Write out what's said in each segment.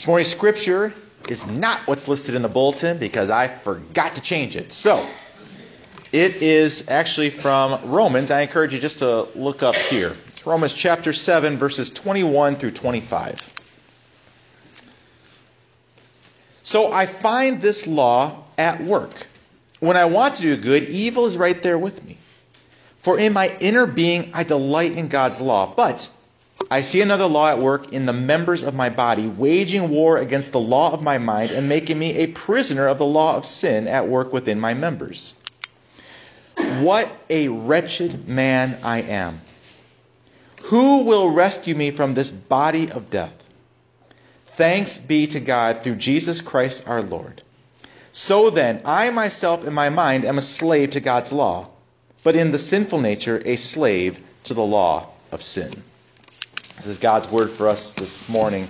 This morning's scripture is not what's listed in the bulletin because I forgot to change it. So, it is actually from Romans. I encourage you just to look up here. It's Romans chapter 7, verses 21 through 25. So I find this law at work. When I want to do good, evil is right there with me. For in my inner being I delight in God's law, but I see another law at work in the members of my body, waging war against the law of my mind and making me a prisoner of the law of sin at work within my members. What a wretched man I am! Who will rescue me from this body of death? Thanks be to God through Jesus Christ our Lord. So then, I myself in my mind am a slave to God's law, but in the sinful nature a slave to the law of sin. This is God's word for us this morning.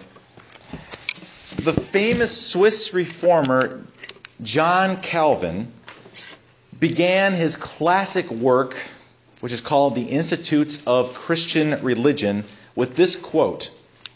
The famous Swiss reformer John Calvin began his classic work, which is called the Institutes of Christian Religion, with this quote: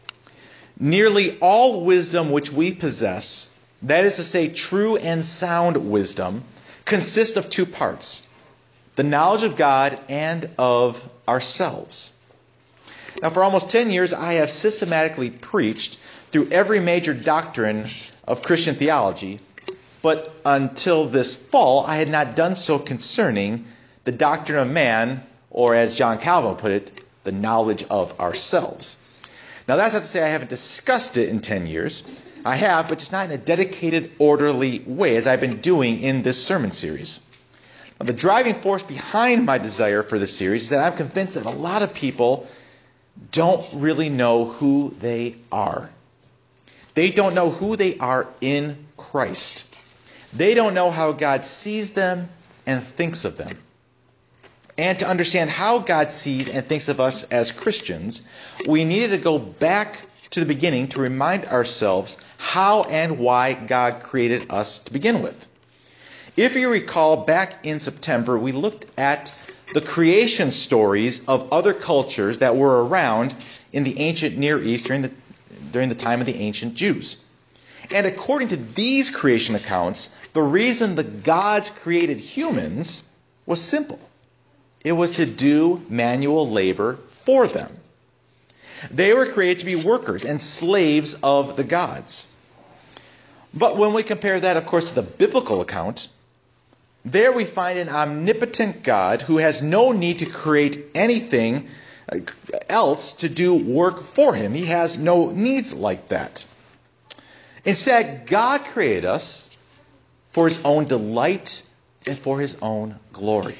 "Nearly all wisdom which we possess, that is to say, true and sound wisdom, consists of two parts: the knowledge of God and of ourselves." Now, for almost 10 years, I have systematically preached through every major doctrine of Christian theology, but until this fall, I had not done so concerning the doctrine of man, or as John Calvin put it, the knowledge of ourselves. Now, that's not to say I haven't discussed it in 10 years. I have, but just not in a dedicated, orderly way, as I've been doing in this sermon series. Now, the driving force behind my desire for this series is that I'm convinced that a lot of people don't really know who they are. They don't know who they are in Christ. They don't know how God sees them and thinks of them. And to understand how God sees and thinks of us as Christians, we needed to go back to the beginning to remind ourselves how and why God created us to begin with. If you recall, back in September, we looked at the creation stories of other cultures that were around in the ancient Near East during the time of the ancient Jews. And according to these creation accounts, the reason the gods created humans was simple. It was to do manual labor for them. They were created to be workers and slaves of the gods. But when we compare that, of course, to the biblical account, there we find an omnipotent God who has no need to create anything else to do work for him. He has no needs like that. Instead, God created us for his own delight and for his own glory.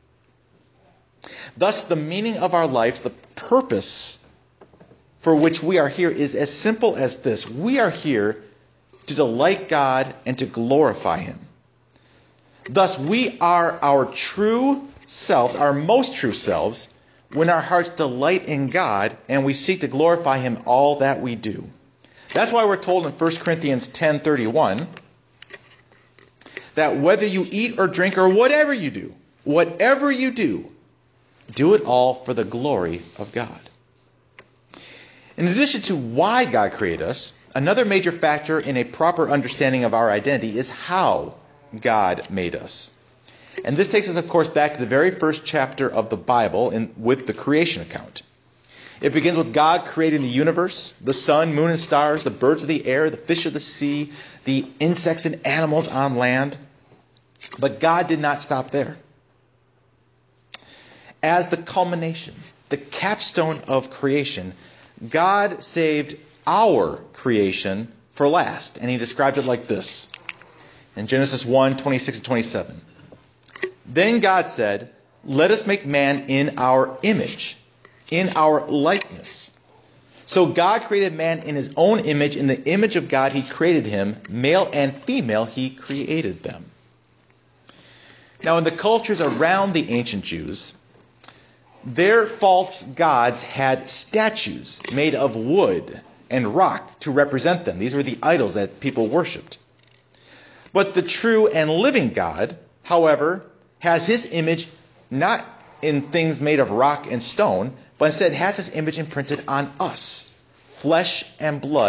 Thus, the meaning of our lives, the purpose for which we are here, is as simple as this. We are here to delight God and to glorify him. Thus, we are our true selves, our most true selves, when our hearts delight in God and we seek to glorify him all that we do. That's why we're told in 1 Corinthians 10:31 that whether you eat or drink or whatever you do, do it all for the glory of God. In addition to why God created us, another major factor in a proper understanding of our identity is how God made us. And this takes us, of course, back to the very first chapter of the Bible with the creation account. It begins with God creating the universe, the sun, moon, and stars, the birds of the air, the fish of the sea, the insects and animals on land. But God did not stop there. As the culmination, the capstone of creation, God saved our creation for last. And he described it like this in Genesis 1:26 and 27. Then God said, "Let us make man in our image, in our likeness." So God created man in his own image. In the image of God he created him. Male and female he created them. Now, in the cultures around the ancient Jews, their false gods had statues made of wood and rock to represent them. These were the idols that people worshipped. But the true and living God, however, has his image not in things made of rock and stone, but instead has his image imprinted on us, flesh and blood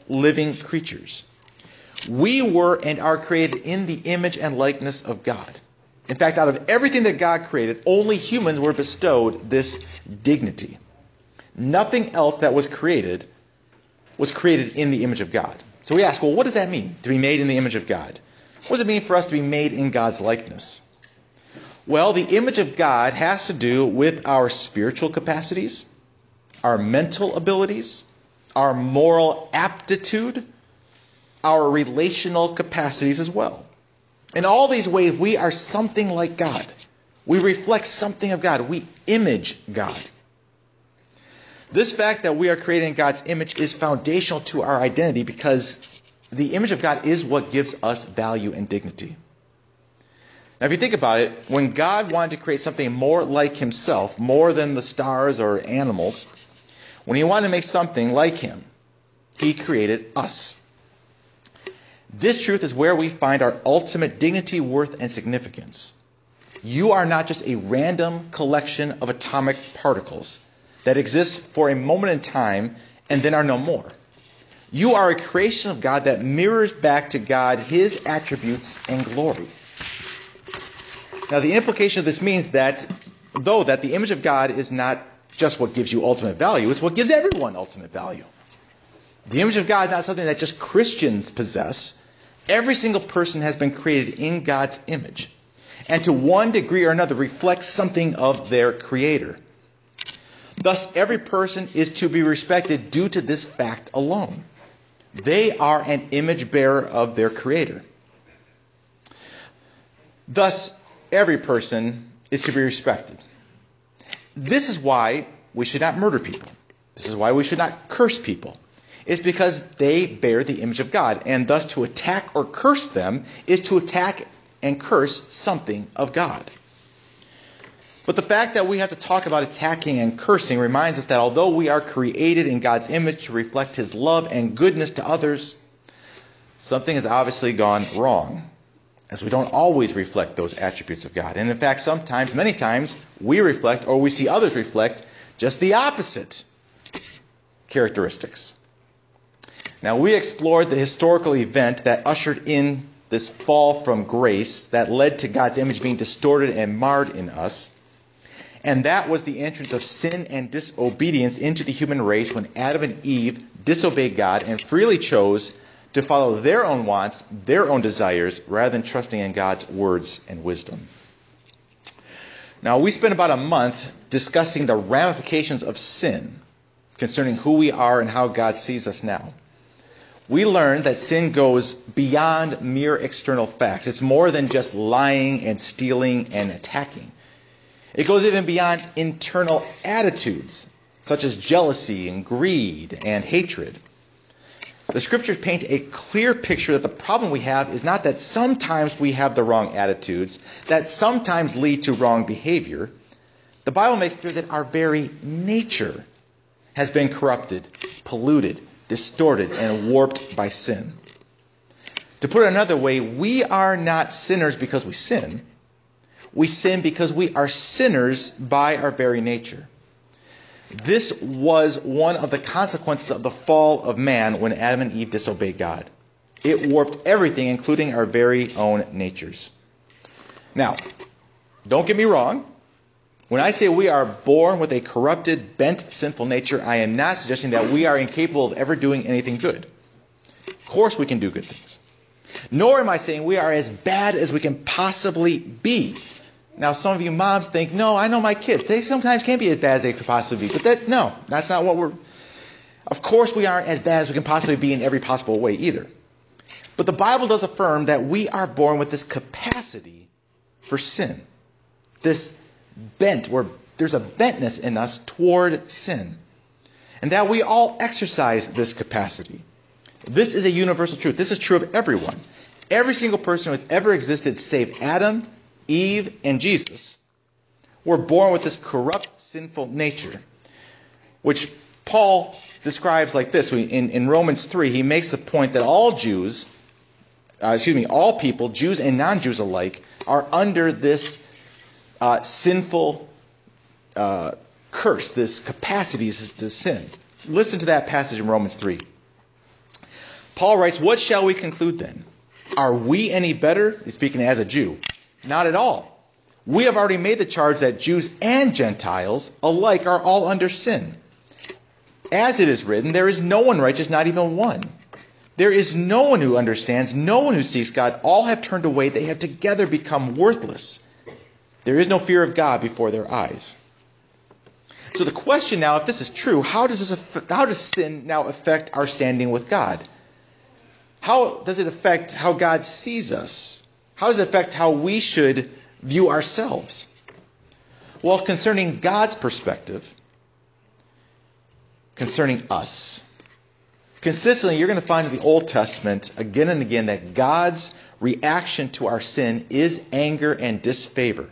living creatures. We were and are created in the image and likeness of God. In fact, out of everything that God created, only humans were bestowed this dignity. Nothing else that was created in the image of God. So we ask, well, what does that mean, to be made in the image of God? What does it mean for us to be made in God's likeness? Well, the image of God has to do with our spiritual capacities, our mental abilities, our moral aptitude, our relational capacities as well. In all these ways, we are something like God. We reflect something of God. We image God. This fact that we are created in God's image is foundational to our identity because the image of God is what gives us value and dignity. Now, if you think about it, when God wanted to create something more like himself, more than the stars or animals, when he wanted to make something like him, he created us. This truth is where we find our ultimate dignity, worth, and significance. You are not just a random collection of atomic particles that exist for a moment in time and then are no more. You are a creation of God that mirrors back to God his attributes and glory. Now, the implication of this means that, though that the image of God is not just what gives you ultimate value, it's what gives everyone ultimate value. The image of God is not something that just Christians possess. Every single person has been created in God's image, and to one degree or another reflects something of their Creator. Thus, every person is to be respected due to this fact alone. They are an image bearer of their Creator. Thus, every person is to be respected. This is why we should not murder people. This is why we should not curse people. It's because they bear the image of God, and thus to attack or curse them is to attack and curse something of God. But the fact that we have to talk about attacking and cursing reminds us that although we are created in God's image to reflect his love and goodness to others, something has obviously gone wrong, as we don't always reflect those attributes of God. And in fact, sometimes, many times, we reflect or we see others reflect just the opposite characteristics. Now, we explored the historical event that ushered in this fall from grace that led to God's image being distorted and marred in us. And that was the entrance of sin and disobedience into the human race when Adam and Eve disobeyed God and freely chose to follow their own wants, their own desires, rather than trusting in God's words and wisdom. Now, we spent about a month discussing the ramifications of sin concerning who we are and how God sees us now. We learned that sin goes beyond mere external facts. It's more than just lying and stealing and attacking. It goes even beyond internal attitudes, such as jealousy and greed and hatred. The scriptures paint a clear picture that the problem we have is not that sometimes we have the wrong attitudes, that sometimes lead to wrong behavior. The Bible makes clear that our very nature has been corrupted, polluted, distorted, and warped by sin. To put it another way, we are not sinners because we sin. We sin because we are sinners by our very nature. This was one of the consequences of the fall of man when Adam and Eve disobeyed God. It warped everything, including our very own natures. Now, don't get me wrong. When I say we are born with a corrupted, bent, sinful nature, I am not suggesting that we are incapable of ever doing anything good. Of course we can do good things. Nor am I saying we are as bad as we can possibly be. Now, some of you moms think, no, I know my kids. They sometimes can be as bad as they could possibly be. But that's not what we're... Of course we aren't as bad as we can possibly be in every possible way either. But the Bible does affirm that we are born with this capacity for sin. This bent, where there's a bentness in us toward sin. And that we all exercise this capacity. This is a universal truth. This is true of everyone. Every single person who has ever existed, save Adam, Eve, and Jesus, were born with this corrupt, sinful nature, which Paul describes like this. In Romans 3, he makes the point that all people, Jews and non-Jews alike, are under this sinful curse, this capacity to sin. Listen to that passage in Romans 3. Paul writes, what shall we conclude then? Are we any better? He's speaking as a Jew. Not at all. We have already made the charge that Jews and Gentiles alike are all under sin. As it is written, there is no one righteous, not even one. There is no one who understands, no one who seeks God. All have turned away. They have together become worthless. There is no fear of God before their eyes. So the question now, if this is true, how does sin now affect our standing with God? How does it affect how God sees us? How does it affect how we should view ourselves? Well, concerning God's perspective, concerning us, consistently you're going to find in the Old Testament again and again that God's reaction to our sin is anger and disfavor.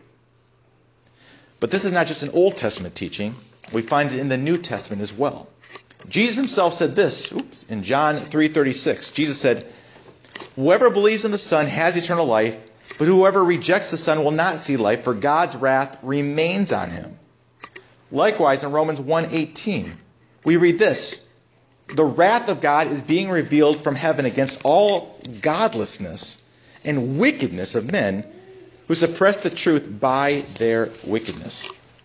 But this is not just an Old Testament teaching. We find it in the New Testament as well. Jesus himself said this in John 3:36. Jesus said, whoever believes in the Son has eternal life, but whoever rejects the Son will not see life, for God's wrath remains on him. Likewise, in Romans 1:18, we read this, the wrath of God is being revealed from heaven against all godlessness and wickedness of men who suppress the truth by their wickedness.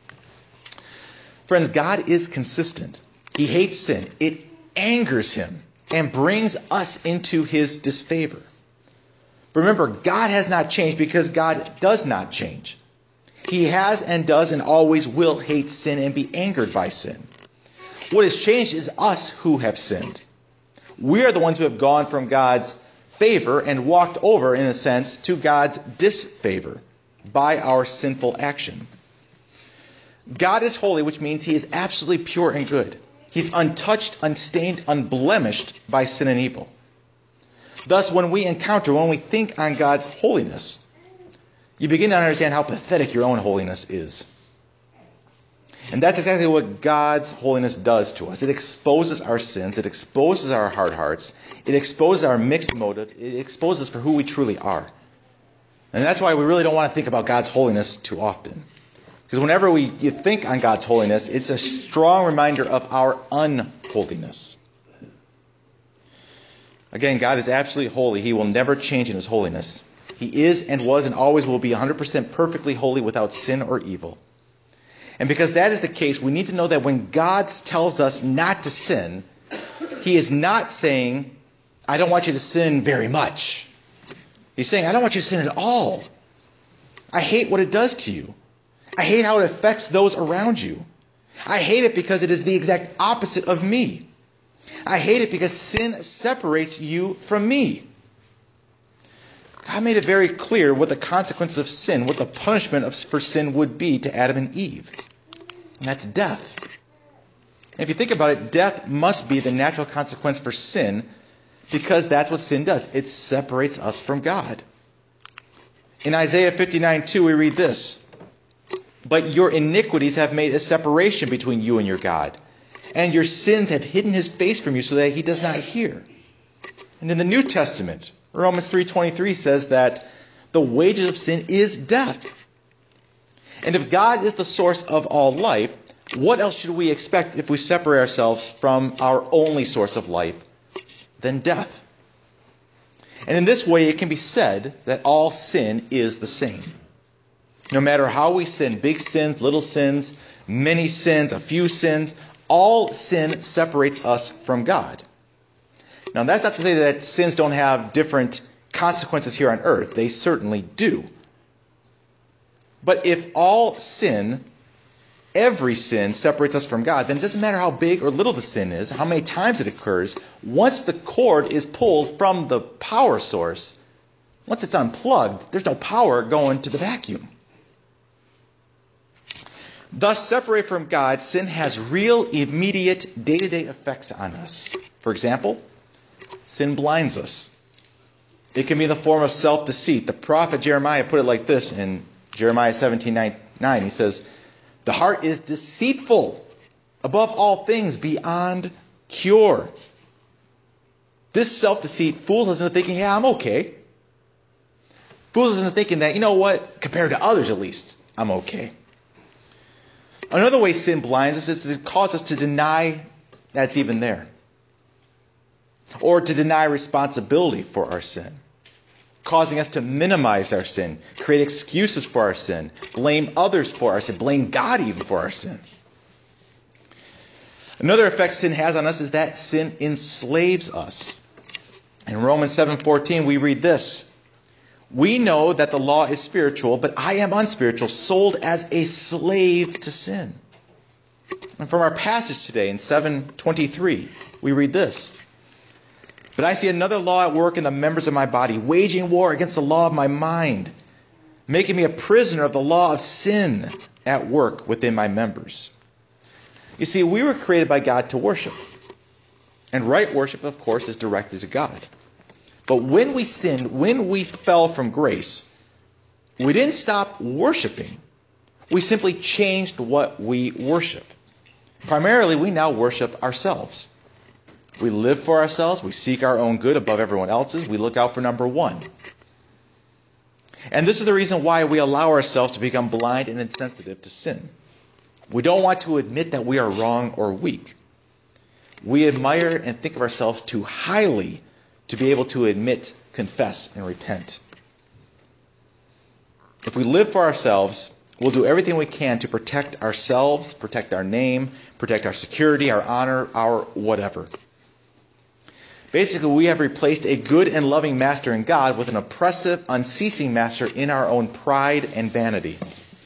Friends, God is consistent. He hates sin. It angers him and brings us into his disfavor. Remember, God has not changed because God does not change. He has and does and always will hate sin and be angered by sin. What has changed is us who have sinned. We are the ones who have gone from God's favor and walked over, in a sense, to God's disfavor by our sinful action. God is holy, which means he is absolutely pure and good. He's untouched, unstained, unblemished by sin and evil. Thus, when we think on God's holiness, you begin to understand how pathetic your own holiness is. And that's exactly what God's holiness does to us. It exposes our sins. It exposes our hard hearts. It exposes our mixed motives. It exposes us for who we truly are. And that's why we really don't want to think about God's holiness too often. Because whenever you think on God's holiness, it's a strong reminder of our unholiness. Again, God is absolutely holy. He will never change in his holiness. He is and was and always will be 100% perfectly holy without sin or evil. And because that is the case, we need to know that when God tells us not to sin, he is not saying, I don't want you to sin very much. He's saying, I don't want you to sin at all. I hate what it does to you. I hate how it affects those around you. I hate it because it is the exact opposite of me. I hate it because sin separates you from me. God made it very clear what the consequence of sin, what the punishment for sin would be to Adam and Eve. And that's death. And if you think about it, death must be the natural consequence for sin because that's what sin does. It separates us from God. In Isaiah 59:2, we read this. But your iniquities have made a separation between you and your God, and your sins have hidden his face from you so that he does not hear. And in the New Testament, Romans 3:23 says that the wages of sin is death. And if God is the source of all life, what else should we expect if we separate ourselves from our only source of life than death? And in this way, it can be said that all sin is the same. No matter how we sin, big sins, little sins, many sins, a few sins, all sin separates us from God. Now, that's not to say that sins don't have different consequences here on earth. They certainly do. But if all sin, every sin, separates us from God, then it doesn't matter how big or little the sin is, how many times it occurs. Once the cord is pulled from the power source, once it's unplugged, there's no power going to the vacuum. Thus, separated from God, sin has real, immediate, day-to-day effects on us. For example, sin blinds us. It can be in the form of self-deceit. The prophet Jeremiah put it like this in Jeremiah 17:9. He says, the heart is deceitful above all things, beyond cure. This self-deceit fools us into thinking, yeah, I'm okay. Fools us into thinking that, you know what, compared to others at least, I'm okay. Another way sin blinds us is to cause us to deny that it's even there. or to deny responsibility for our sin, causing us to minimize our sin, create excuses for our sin, blame others for our sin, blame God even for our sin. Another effect sin has on us is that sin enslaves us. In Romans 7:14 we read this: "We know that the law is spiritual, but I am unspiritual, sold as a slave to sin." And from our passage today in 7:23 we read this: "But I see another law at work in the members of my body, waging war against the law of my mind, making me a prisoner of the law of sin at work within my members." You see, we were created by God to worship. And right worship, of course, is directed to God. But when we sinned, when we fell from grace, we didn't stop worshiping. We simply changed what we worship. Primarily, we now worship ourselves. We live for ourselves. We seek our own good above everyone else's. We look out for number one. And this is the reason why we allow ourselves to become blind and insensitive to sin. We don't want to admit that we are wrong or weak. We admire and think of ourselves too highly to be able to admit, confess, and repent. If we live for ourselves, we'll do everything we can to protect ourselves, protect our name, protect our security, our honor, our whatever. Basically, we have replaced a good and loving master in God with an oppressive, unceasing master in our own pride and vanity.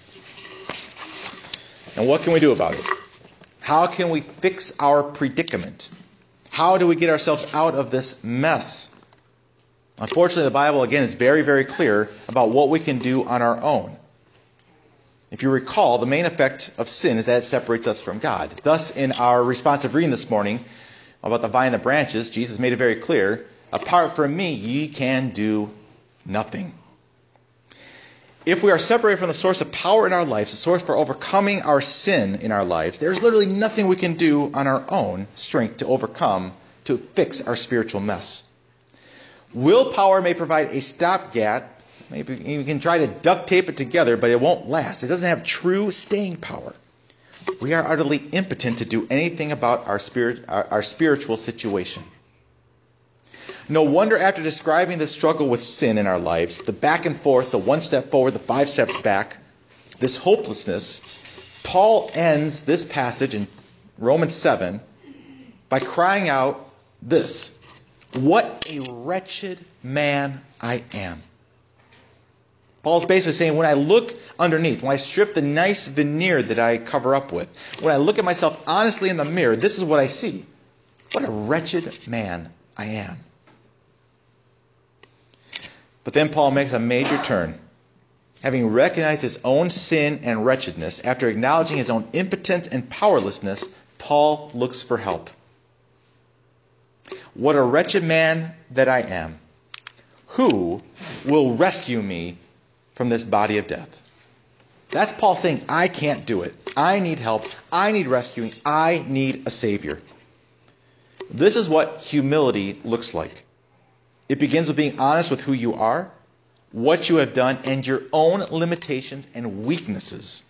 And what can we do about it? How can we fix our predicament? How do we get ourselves out of this mess? Unfortunately, the Bible, again, is very, very clear about what we can do on our own. If you recall, the main effect of sin is that it separates us from God. Thus, in our responsive reading this morning about the vine and the branches, Jesus made it very clear, "Apart from me, ye can do nothing." If we are separated from the source of power in our lives, the source for overcoming our sin in our lives, there's literally nothing we can do on our own strength to overcome, to fix our spiritual mess. Willpower may provide a stopgap. Maybe you can try to duct tape it together, but it won't last. It doesn't have true staying power. We are utterly impotent to do anything about our spiritual situation. No wonder after describing the struggle with sin in our lives, the back and forth, the one step forward, the 5 steps back, this hopelessness, Paul ends this passage in Romans 7 by crying out this: "What a wretched man I am." Paul's basically saying, when I look underneath, when I strip the nice veneer that I cover up with, when I look at myself honestly in the mirror, this is what I see. What a wretched man I am. But then Paul makes a major turn. Having recognized his own sin and wretchedness, after acknowledging his own impotence and powerlessness, Paul looks for help. "What a wretched man that I am. Who will rescue me from this body of death?" That's Paul saying, I can't do it. I need help. I need rescuing. I need a Savior. This is what humility looks like. It begins with being honest with who you are, what you have done, and your own limitations and weaknesses.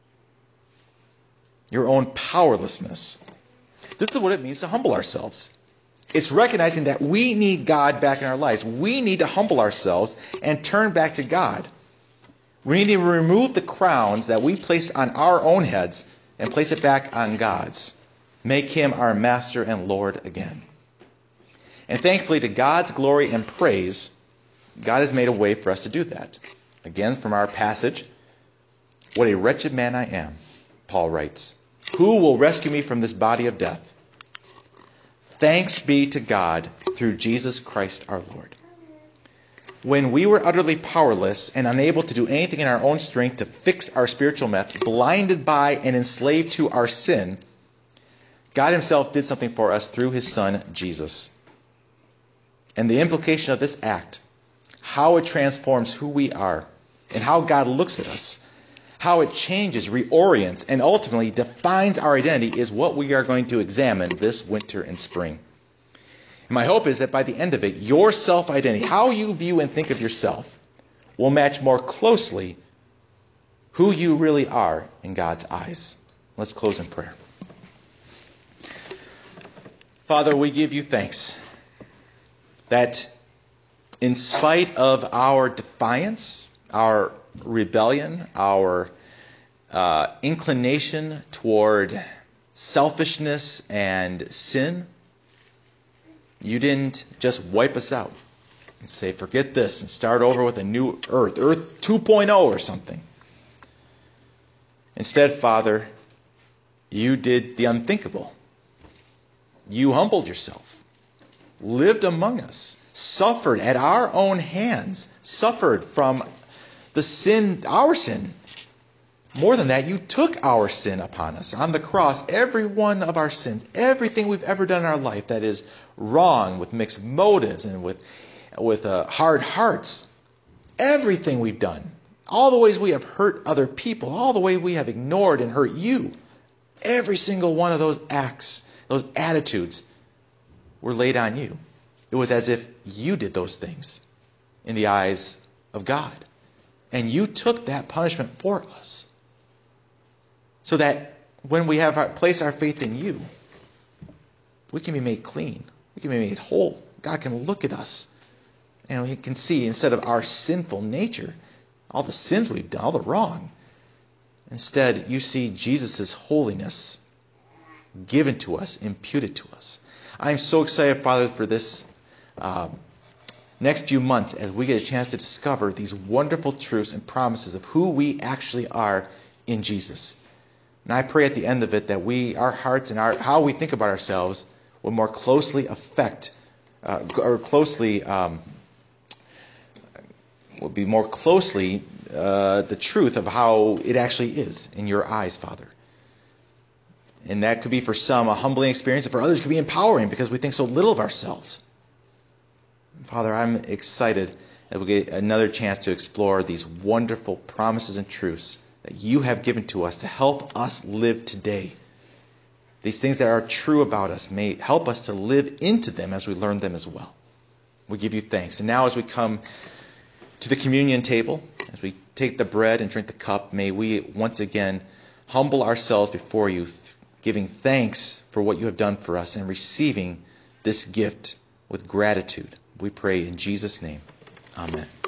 Your own powerlessness. This is what it means to humble ourselves. It's recognizing that we need God back in our lives. We need to humble ourselves and turn back to God. We need to remove the crowns that we place on our own heads and place it back on God's. Make Him our Master and Lord again. And thankfully, to God's glory and praise, God has made a way for us to do that. Again, from our passage, "What a wretched man I am," Paul writes. "Who will rescue me from this body of death? Thanks be to God through Jesus Christ our Lord." When we were utterly powerless and unable to do anything in our own strength to fix our spiritual mess, blinded by and enslaved to our sin, God Himself did something for us through His Son, Jesus. And the implication of this act, how it transforms who we are, and how God looks at us, how it changes, reorients, and ultimately defines our identity, is what we are going to examine this winter and spring. And my hope is that by the end of it, your self-identity, how you view and think of yourself, will match more closely who you really are in God's eyes. Let's close in prayer. Father, we give you thanks. That in spite of our defiance, our rebellion, our inclination toward selfishness and sin, you didn't just wipe us out and say, forget this and start over with a new earth 2.0 or something. Instead, Father, you did the unthinkable. You humbled yourself, lived among us, suffered at our own hands, suffered from the sin, our sin. More than that, you took our sin upon us on the cross, every one of our sins, everything we've ever done in our life that is wrong, with mixed motives and with hard hearts, everything we've done, all the ways we have hurt other people, all the way we have ignored and hurt you, every single one of those acts, those attitudes were laid on you. It was as if you did those things in the eyes of God. And you took that punishment for us. So that when we have placed our faith in you, we can be made clean. We can be made whole. God can look at us and He can see, instead of our sinful nature, all the sins we've done, all the wrong, instead you see Jesus' holiness given to us, imputed to us. I'm so excited, Father, for this next few months as we get a chance to discover these wonderful truths and promises of who we actually are in Jesus. And I pray at the end of it that our hearts and how we think about ourselves will more closely will be more closely the truth of how it actually is in your eyes, Father. And that could be for some a humbling experience, and for others it could be empowering because we think so little of ourselves. Father, I'm excited that we'll get another chance to explore these wonderful promises and truths that you have given to us to help us live today. These things that are true about us may help us to live into them as we learn them as well. We give you thanks. And now as we come to the communion table, as we take the bread and drink the cup, may we once again humble ourselves before you, giving thanks for what you have done for us and receiving this gift with gratitude. We pray in Jesus' name. Amen.